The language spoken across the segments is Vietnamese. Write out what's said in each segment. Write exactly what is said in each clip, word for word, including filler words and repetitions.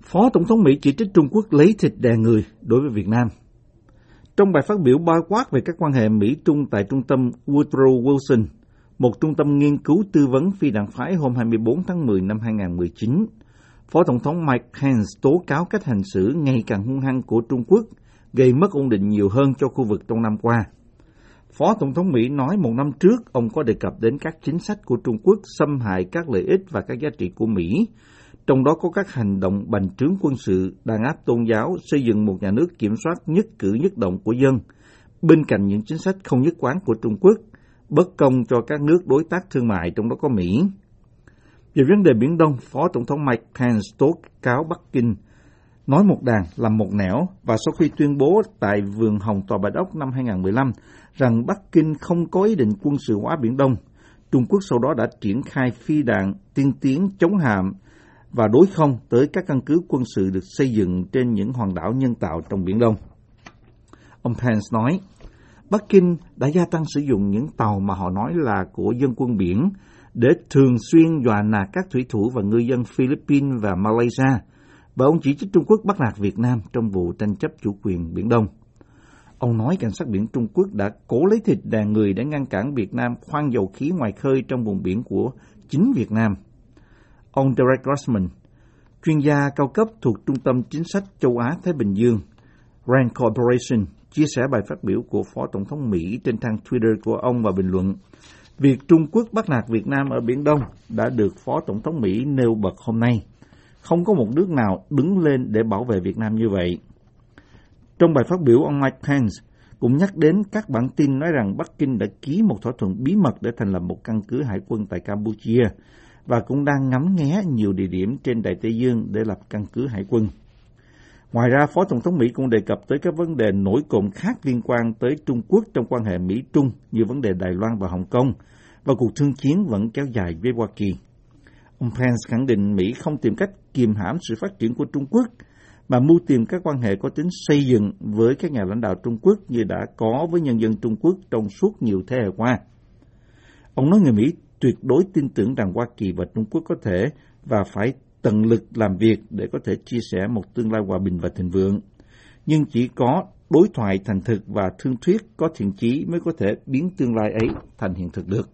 Phó Tổng thống Mỹ chỉ trích Trung Quốc lấy thịt đè người đối với Việt Nam. Trong bài phát biểu bao quát về các quan hệ Mỹ-Trung tại trung tâm Woodrow Wilson, một trung tâm nghiên cứu tư vấn phi đảng phái hôm hai mươi bốn tháng mười năm hai nghìn không trăm mười chín, Phó Tổng thống Mike Pence tố cáo cách hành xử ngày càng hung hăng của Trung Quốc gây mất ổn định nhiều hơn cho khu vực trong năm qua. Phó Tổng thống Mỹ nói một năm trước ông có đề cập đến các chính sách của Trung Quốc xâm hại các lợi ích và các giá trị của Mỹ, trong đó có các hành động bành trướng quân sự, đàn áp tôn giáo, xây dựng một nhà nước kiểm soát nhất cử nhất động của dân, bên cạnh những chính sách không nhất quán của Trung Quốc, bất công cho các nước đối tác thương mại, trong đó có Mỹ. Về vấn đề Biển Đông, Phó Tổng thống Mike Pence tố cáo Bắc Kinh nói một đàn làm một nẻo, và sau khi tuyên bố tại Vườn Hồng Tòa Bạch Ốc năm hai nghìn không trăm mười lăm rằng Bắc Kinh không có ý định quân sự hóa Biển Đông, Trung Quốc sau đó đã triển khai phi đạn tiên tiến chống hạm và đối không tới các căn cứ quân sự được xây dựng trên những hòn đảo nhân tạo trong Biển Đông. Ông Pence nói, Bắc Kinh đã gia tăng sử dụng những tàu mà họ nói là của dân quân biển để thường xuyên dọa nạt các thủy thủ và ngư dân Philippines và Malaysia, và ông chỉ trích Trung Quốc bắt nạt Việt Nam trong vụ tranh chấp chủ quyền Biển Đông. Ông nói cảnh sát biển Trung Quốc đã cố lấy thịt đè người để ngăn cản Việt Nam khoan dầu khí ngoài khơi trong vùng biển của chính Việt Nam. Ông Derek Grossman, chuyên gia cao cấp thuộc Trung tâm Chính sách Châu Á-Thái Bình Dương, Rand Corporation, chia sẻ bài phát biểu của Phó Tổng thống Mỹ trên trang Twitter của ông và bình luận, việc Trung Quốc bắt nạt Việt Nam ở Biển Đông đã được Phó Tổng thống Mỹ nêu bật hôm nay. Không có một nước nào đứng lên để bảo vệ Việt Nam như vậy. Trong bài phát biểu, ông Mike Pence cũng nhắc đến các bản tin nói rằng Bắc Kinh đã ký một thỏa thuận bí mật để thành lập một căn cứ hải quân tại Campuchia và cũng đang ngắm nghé nhiều địa điểm trên Đại Tây Dương để lập căn cứ hải quân. Ngoài ra, Phó Tổng thống Mỹ cũng đề cập tới các vấn đề nổi cộm khác liên quan tới Trung Quốc trong quan hệ Mỹ-Trung như vấn đề Đài Loan và Hồng Kông, và cuộc thương chiến vẫn kéo dài với Hoa Kỳ. Ông Pence khẳng định Mỹ không tìm cách kiềm hãm sự phát triển của Trung Quốc, mà mưu tìm các quan hệ có tính xây dựng với các nhà lãnh đạo Trung Quốc như đã có với nhân dân Trung Quốc trong suốt nhiều thế hệ qua. Ông nói người Mỹ tuyệt đối tin tưởng rằng Hoa Kỳ và Trung Quốc có thể và phải tận lực làm việc để có thể chia sẻ một tương lai hòa bình và thịnh vượng. Nhưng chỉ có đối thoại thành thực và thương thuyết có thiện chí mới có thể biến tương lai ấy thành hiện thực được.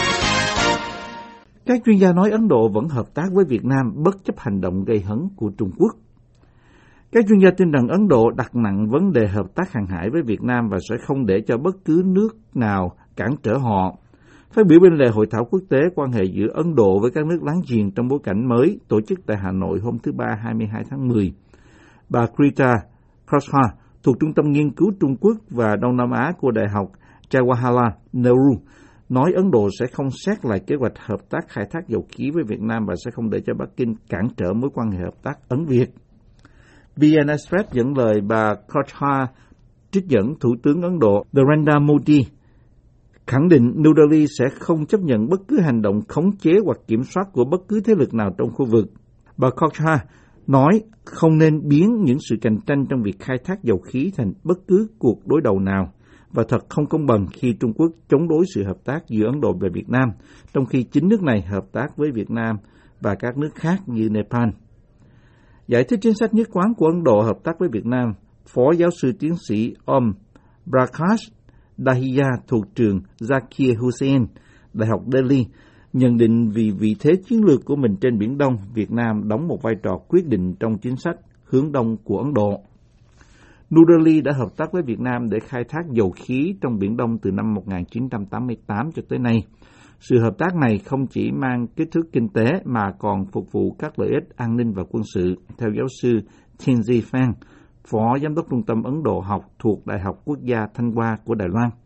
Các chuyên gia nói Ấn Độ vẫn hợp tác với Việt Nam bất chấp hành động gây hấn của Trung Quốc. Các chuyên gia tin rằng Ấn Độ đặt nặng vấn đề hợp tác hàng hải với Việt Nam và sẽ không để cho bất cứ nước nào cản trở họ. Phát biểu bên lề hội thảo quốc tế quan hệ giữa Ấn Độ với các nước láng giềng trong bối cảnh mới tổ chức tại Hà Nội hôm thứ Ba hai mươi hai tháng mười, bà Krita Khosla thuộc Trung tâm Nghiên cứu Trung Quốc và Đông Nam Á của Đại học Jawaharlal Nehru nói Ấn Độ sẽ không xét lại kế hoạch hợp tác khai thác dầu khí với Việt Nam và sẽ không để cho Bắc Kinh cản trở mối quan hệ hợp tác Ấn-Việt. vê en Express dẫn lời bà Khosla trích dẫn Thủ tướng Ấn Độ Narendra Modi khẳng định New Delhi sẽ không chấp nhận bất cứ hành động khống chế hoặc kiểm soát của bất cứ thế lực nào trong khu vực. Bà Khosla nói không nên biến những sự cạnh tranh trong việc khai thác dầu khí thành bất cứ cuộc đối đầu nào, và thật không công bằng khi Trung Quốc chống đối sự hợp tác giữa Ấn Độ và Việt Nam, trong khi chính nước này hợp tác với Việt Nam và các nước khác như Nepal. Giải thích chính sách nhất quán của Ấn Độ hợp tác với Việt Nam, Phó giáo sư tiến sĩ Om Prakash Dahiya thuộc trường Zakir Hussain, Đại học Delhi, nhận định vì vị thế chiến lược của mình trên Biển Đông, Việt Nam đóng một vai trò quyết định trong chính sách hướng đông của Ấn Độ. New Delhi đã hợp tác với Việt Nam để khai thác dầu khí trong Biển Đông từ năm một nghìn chín trăm tám mươi tám cho tới nay. Sự hợp tác này không chỉ mang kích thước kinh tế mà còn phục vụ các lợi ích an ninh và quân sự, theo giáo sư Tianzi Fang, Phó Giám đốc Trung tâm Ấn Độ học thuộc Đại học Quốc gia Thanh Hoa của Đài Loan.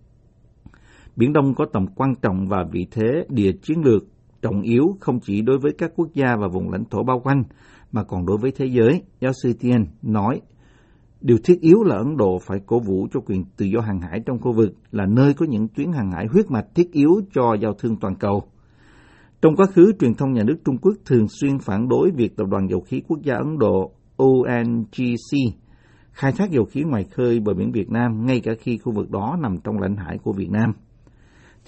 Biển Đông có tầm quan trọng và vị thế địa chiến lược trọng yếu không chỉ đối với các quốc gia và vùng lãnh thổ bao quanh, mà còn đối với thế giới, giáo sư Tien nói. Điều thiết yếu là Ấn Độ phải cổ vũ cho quyền tự do hàng hải trong khu vực, là nơi có những tuyến hàng hải huyết mạch thiết yếu cho giao thương toàn cầu. Trong quá khứ, truyền thông nhà nước Trung Quốc thường xuyên phản đối việc Tập đoàn Dầu khí Quốc gia Ấn Độ O N G C khai thác dầu khí ngoài khơi bờ biển Việt Nam, ngay cả khi khu vực đó nằm trong lãnh hải của Việt Nam.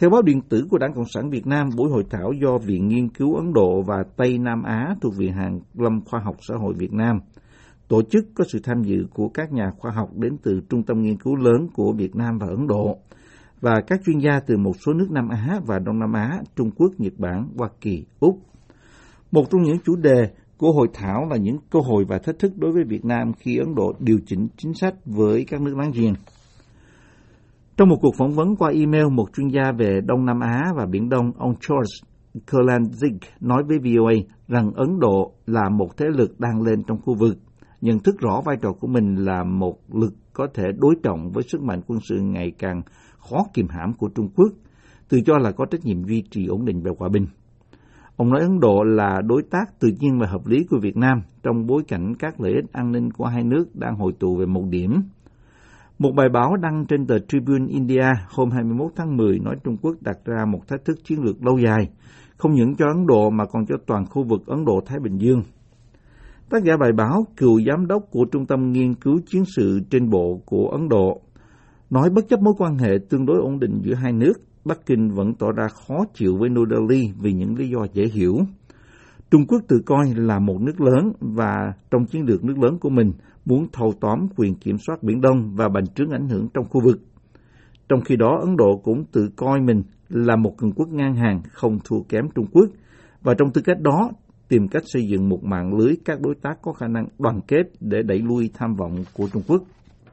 Theo báo điện tử của Đảng Cộng sản Việt Nam, buổi hội thảo do Viện Nghiên cứu Ấn Độ và Tây Nam Á thuộc Viện Hàn lâm Khoa học Xã hội Việt Nam tổ chức có sự tham dự của các nhà khoa học đến từ trung tâm nghiên cứu lớn của Việt Nam và Ấn Độ và các chuyên gia từ một số nước Nam Á và Đông Nam Á, Trung Quốc, Nhật Bản, Hoa Kỳ, Úc. Một trong những chủ đề của hội thảo là những cơ hội và thách thức đối với Việt Nam khi Ấn Độ điều chỉnh chính sách với các nước láng giềng. Trong một cuộc phỏng vấn qua email, một chuyên gia về Đông Nam Á và Biển Đông, ông George Kurlandzik nói với vê o a rằng Ấn Độ là một thế lực đang lên trong khu vực, nhận thức rõ vai trò của mình là một lực có thể đối trọng với sức mạnh quân sự ngày càng khó kiềm hãm của Trung Quốc, tự cho là có trách nhiệm duy trì ổn định và hòa bình. Ông nói Ấn Độ là đối tác tự nhiên và hợp lý của Việt Nam trong bối cảnh các lợi ích an ninh của hai nước đang hội tụ về một điểm. Một bài báo đăng trên tờ Tribune India hôm hai mươi mốt tháng mười nói Trung Quốc đặt ra một thách thức chiến lược lâu dài, không những cho Ấn Độ mà còn cho toàn khu vực Ấn Độ-Thái Bình Dương. Tác giả bài báo, cựu giám đốc của Trung tâm Nghiên cứu Chiến sự trên bộ của Ấn Độ, nói bất chấp mối quan hệ tương đối ổn định giữa hai nước, Bắc Kinh vẫn tỏ ra khó chịu với New Delhi vì những lý do dễ hiểu. Trung Quốc tự coi là một nước lớn và trong chiến lược nước lớn của mình muốn thâu tóm quyền kiểm soát Biển Đông và bành trướng ảnh hưởng trong khu vực. Trong khi đó, Ấn Độ cũng tự coi mình là một cường quốc ngang hàng không thua kém Trung Quốc và trong tư cách đó tìm cách xây dựng một mạng lưới các đối tác có khả năng đoàn kết để đẩy lui tham vọng của Trung Quốc.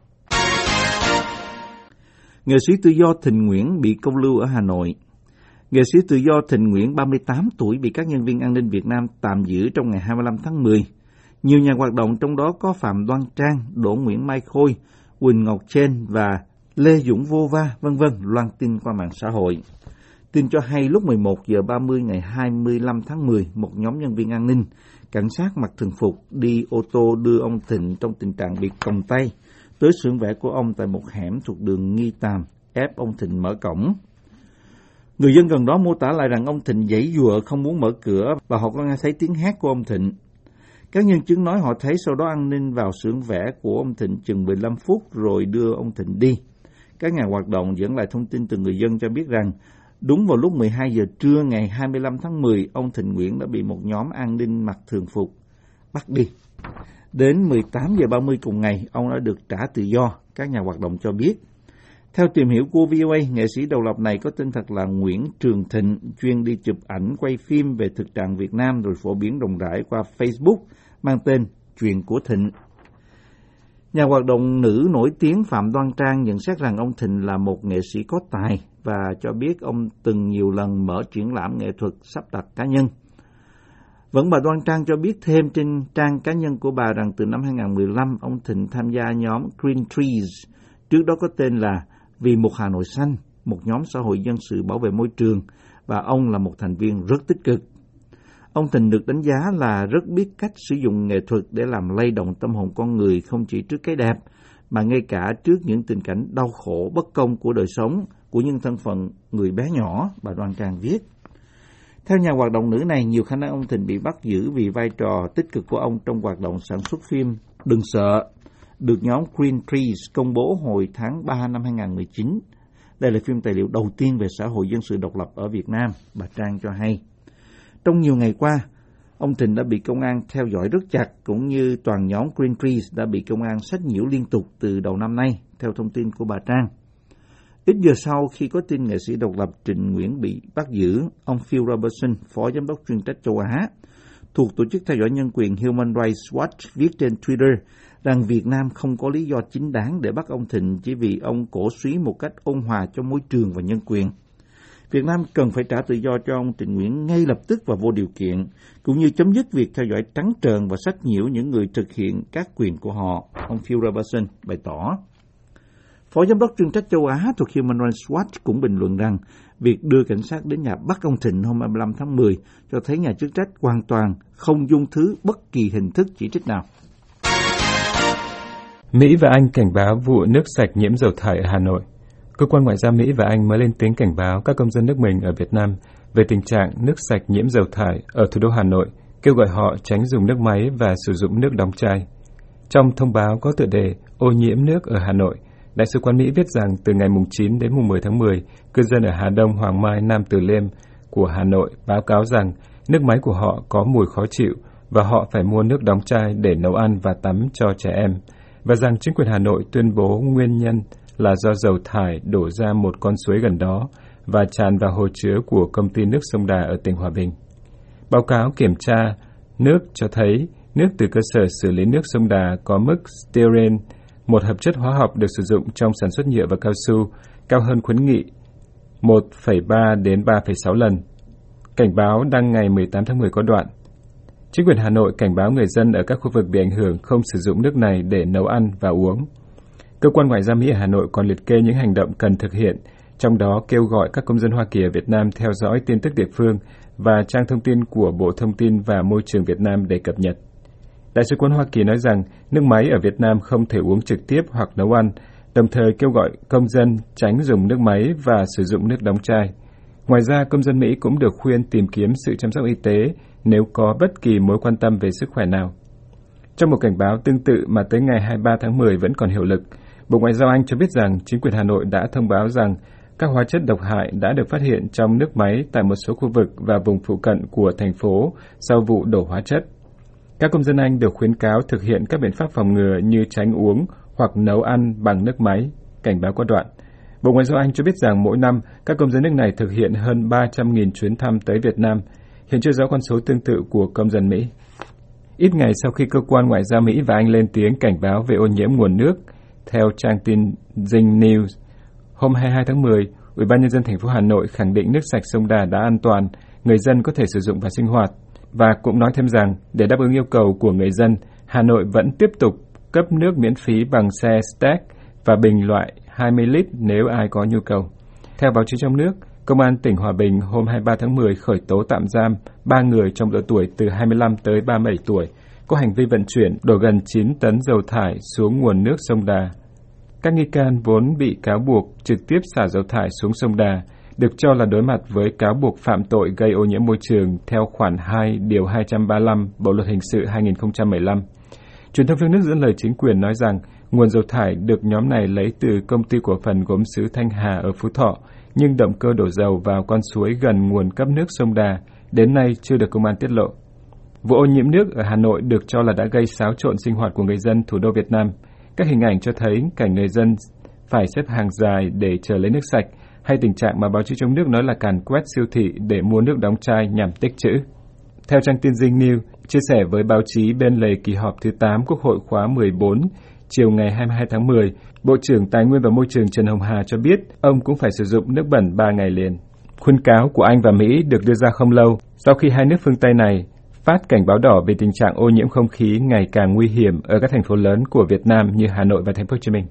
Nghệ sĩ tự do Thịnh Nguyễn bị câu lưu ở Hà Nội. Nghệ sĩ tự do Thịnh Nguyễn, ba mươi tám tuổi, bị các nhân viên an ninh Việt Nam tạm giữ trong ngày hai mươi lăm tháng mười. Nhiều nhà hoạt động trong đó có Phạm Đoan Trang, Đỗ Nguyễn Mai Khôi, Quỳnh Ngọc Trên và Lê Dũng Vô Va, vân vân loan tin qua mạng xã hội. Tin cho hay lúc mười một giờ ba mươi ngày hai mươi lăm tháng mười, một nhóm nhân viên an ninh, cảnh sát mặc thường phục đi ô tô đưa ông Thịnh trong tình trạng bị còng tay tới xưởng vẽ của ông tại một hẻm thuộc đường Nghi Tàm, ép ông Thịnh mở cổng. Người dân gần đó mô tả lại rằng ông Thịnh giãy giụa không muốn mở cửa và họ có nghe thấy tiếng hét của ông Thịnh. Các nhân chứng nói họ thấy sau đó an ninh vào xưởng vẽ của ông Thịnh chừng mười lăm phút rồi đưa ông Thịnh đi. Các nhà hoạt động dẫn lại thông tin từ người dân cho biết rằng đúng vào lúc mười hai giờ trưa ngày hai mươi lăm tháng mười, ông Thịnh Nguyễn đã bị một nhóm an ninh mặc thường phục bắt đi. Đến mười tám giờ ba mươi cùng ngày, ông đã được trả tự do, các nhà hoạt động cho biết. Theo tìm hiểu của vê o a, nghệ sĩ độc lập này có tên thật là Nguyễn Trường Thịnh, chuyên đi chụp ảnh quay phim về thực trạng Việt Nam rồi phổ biến rộng rãi qua Facebook, mang tên Chuyện của Thịnh. Nhà hoạt động nữ nổi tiếng Phạm Đoan Trang nhận xét rằng ông Thịnh là một nghệ sĩ có tài và cho biết ông từng nhiều lần mở triển lãm nghệ thuật sắp đặt cá nhân. Vẫn bà Đoan Trang cho biết thêm trên trang cá nhân của bà rằng từ năm hai không một lăm, ông Thịnh tham gia nhóm Green Trees, trước đó có tên là Vì một Hà Nội Xanh, một nhóm xã hội dân sự bảo vệ môi trường, và ông là một thành viên rất tích cực. Ông Thịnh được đánh giá là rất biết cách sử dụng nghệ thuật để làm lay động tâm hồn con người không chỉ trước cái đẹp, mà ngay cả trước những tình cảnh đau khổ, bất công của đời sống, của những thân phận người bé nhỏ, bà Đoan Trang viết. Theo nhà hoạt động nữ này, nhiều khả năng ông Thịnh bị bắt giữ vì vai trò tích cực của ông trong hoạt động sản xuất phim Đừng Sợ, được nhóm Green Trees công bố hồi tháng ba năm hai không một chín. Đây là phim tài liệu đầu tiên về xã hội dân sự độc lập ở Việt Nam, bà Trang cho hay. Trong nhiều ngày qua, ông Thịnh đã bị công an theo dõi rất chặt, cũng như toàn nhóm Green Trees đã bị công an sách nhiễu liên tục từ đầu năm nay, theo thông tin của bà Trang. Ít giờ sau khi có tin nghệ sĩ độc lập Trịnh Nguyễn bị bắt giữ, ông Phil Robertson, phó giám đốc chuyên trách châu Á, thuộc tổ chức theo dõi nhân quyền Human Rights Watch, viết trên Twitter rằng Việt Nam không có lý do chính đáng để bắt ông Thịnh chỉ vì ông cổ suý một cách ôn hòa cho môi trường và nhân quyền. Việt Nam cần phải trả tự do cho ông Trịnh Nguyễn ngay lập tức và vô điều kiện, cũng như chấm dứt việc theo dõi trắng trợn và sách nhiễu những người thực hiện các quyền của họ, ông Phil Robertson bày tỏ. Phó giám đốc chuyên trách châu Á thuộc Human Rights Watch cũng bình luận rằng việc đưa cảnh sát đến nhà bắt ông Thịnh hôm hai mươi lăm tháng mười cho thấy nhà chức trách hoàn toàn không dung thứ bất kỳ hình thức chỉ trích nào. Mỹ và Anh cảnh báo vụ nước sạch nhiễm dầu thải ở Hà Nội. Cơ quan ngoại giao Mỹ và Anh mới lên tiếng cảnh báo các công dân nước mình ở Việt Nam về tình trạng nước sạch nhiễm dầu thải ở thủ đô Hà Nội, kêu gọi họ tránh dùng nước máy và sử dụng nước đóng chai. Trong thông báo có tựa đề "Ô nhiễm nước ở Hà Nội", Đại sứ quán Mỹ viết rằng từ ngày chín đến mười tháng mười, cư dân ở Hà Đông, Hoàng Mai, Nam Từ Liêm của Hà Nội báo cáo rằng nước máy của họ có mùi khó chịu và họ phải mua nước đóng chai để nấu ăn và tắm cho trẻ em, và rằng chính quyền Hà Nội tuyên bố nguyên nhân là do dầu thải đổ ra một con suối gần đó và tràn vào hồ chứa của công ty nước Sông Đà ở tỉnh Hòa Bình. Báo cáo kiểm tra nước cho thấy nước từ cơ sở xử lý nước Sông Đà có mức styrene, một hợp chất hóa học được sử dụng trong sản xuất nhựa và cao su, cao hơn khuyến nghị một phẩy ba đến ba phẩy sáu lần. Cảnh báo đăng ngày mười tám tháng mười có đoạn: chính quyền Hà Nội cảnh báo người dân ở các khu vực bị ảnh hưởng không sử dụng nước này để nấu ăn và uống. Cơ quan Ngoại giao Mỹ ở Hà Nội còn liệt kê những hành động cần thực hiện, trong đó kêu gọi các công dân Hoa Kỳ ở Việt Nam theo dõi tin tức địa phương và trang thông tin của Bộ Thông tin và Môi trường Việt Nam để cập nhật. Đại sứ quán Hoa Kỳ nói rằng nước máy ở Việt Nam không thể uống trực tiếp hoặc nấu ăn, đồng thời kêu gọi công dân tránh dùng nước máy và sử dụng nước đóng chai. Ngoài ra, công dân Mỹ cũng được khuyên tìm kiếm sự chăm sóc y tế nếu có bất kỳ mối quan tâm về sức khỏe nào. Trong một cảnh báo tương tự mà tới ngày hai mươi ba tháng mười vẫn còn hiệu lực, Bộ Ngoại giao Anh cho biết rằng chính quyền Hà Nội đã thông báo rằng các hóa chất độc hại đã được phát hiện trong nước máy tại một số khu vực và vùng phụ cận của thành phố sau vụ đổ hóa chất. Các công dân Anh được khuyến cáo thực hiện các biện pháp phòng ngừa như tránh uống hoặc nấu ăn bằng nước máy, cảnh báo có đoạn. Bộ Ngoại giao Anh cho biết rằng mỗi năm các công dân nước này thực hiện hơn ba trăm nghìn chuyến thăm tới Việt Nam, hiện chưa rõ con số tương tự của công dân Mỹ. Ít ngày sau khi cơ quan Ngoại giao Mỹ và Anh lên tiếng cảnh báo về ô nhiễm nguồn nước, theo trang tin Zing News, hôm hai mươi hai tháng mười, Ủy ban Nhân dân thành phố Hà Nội khẳng định nước sạch sông Đà đã an toàn, người dân có thể sử dụng và sinh hoạt, và cũng nói thêm rằng để đáp ứng yêu cầu của người dân, Hà Nội vẫn tiếp tục cấp nước miễn phí bằng xe Stack và bình loại hai mươi lít nếu ai có nhu cầu. Theo báo chí trong nước, Công an tỉnh Hòa Bình hôm hai mươi ba tháng mười khởi tố tạm giam ba người trong độ tuổi từ hai mươi lăm tới ba mươi bảy tuổi, có hành vi vận chuyển đổ gần chín tấn dầu thải xuống nguồn nước sông Đà. Các nghi can vốn bị cáo buộc trực tiếp xả dầu thải xuống sông Đà, được cho là đối mặt với cáo buộc phạm tội gây ô nhiễm môi trường theo khoản hai điều hai trăm ba mươi lăm Bộ luật hình sự hai nghìn không trăm mười lăm. Truyền thông trong nước dẫn lời chính quyền nói rằng nguồn dầu thải được nhóm này lấy từ công ty cổ phần gốm sứ Thanh Hà ở Phú Thọ, nhưng động cơ đổ dầu vào con suối gần nguồn cấp nước sông Đà đến nay chưa được công an tiết lộ. Vụ ô nhiễm nước ở Hà Nội được cho là đã gây xáo trộn sinh hoạt của người dân thủ đô Việt Nam. Các hình ảnh cho thấy cảnh người dân phải xếp hàng dài để chờ lấy nước sạch, hay tình trạng mà báo chí trong nước nói là càn quét siêu thị để mua nước đóng chai nhằm tích trữ. Theo trang tin Zing News, chia sẻ với báo chí bên lề kỳ họp thứ tám Quốc hội khóa mười bốn, chiều ngày hai mươi hai tháng mười, Bộ trưởng Tài nguyên và Môi trường Trần Hồng Hà cho biết ông cũng phải sử dụng nước bẩn ba ngày liền. Khuyến cáo của Anh và Mỹ được đưa ra không lâu sau khi hai nước phương Tây này phát cảnh báo đỏ về tình trạng ô nhiễm không khí ngày càng nguy hiểm ở các thành phố lớn của Việt Nam như Hà Nội và Thành phố Hồ Chí Minh.